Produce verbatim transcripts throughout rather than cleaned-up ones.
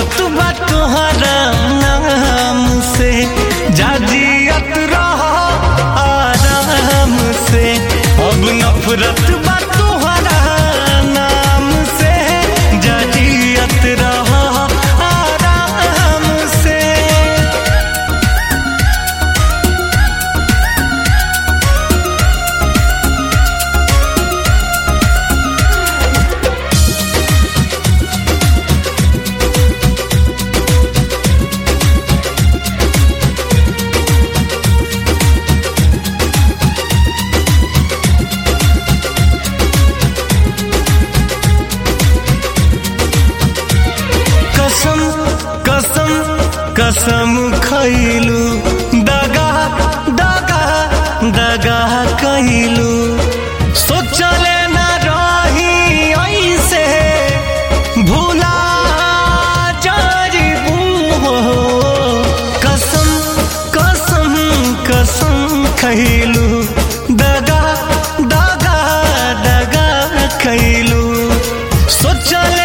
नफरत बा तोहरा नाम से, जाजियत रह आराम से। अब नफरत बा तोहरा नाम से, जाजियत रह आराम से। कसम कसम खैलू, दगा दगा दगा कैलू। सोचले न रही ऐसे भूला जाइबू। कसम कसम कसम खैलू, दगा दगा दगा कैलू। सोचले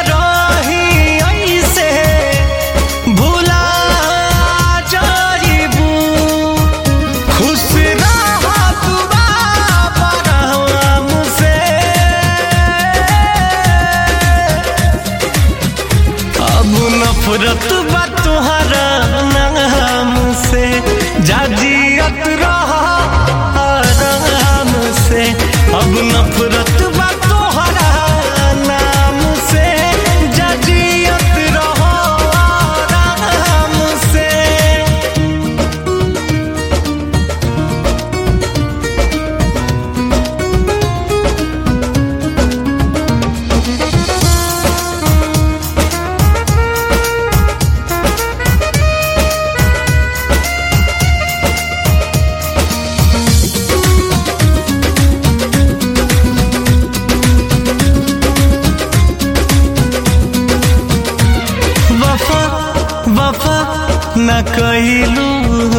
नफरत बा तोहरा नाम से, जाजियत रह आराम से। अब नफरत बा तोहरा नाम से, जाजियत रह आराम से। वफा न कैलू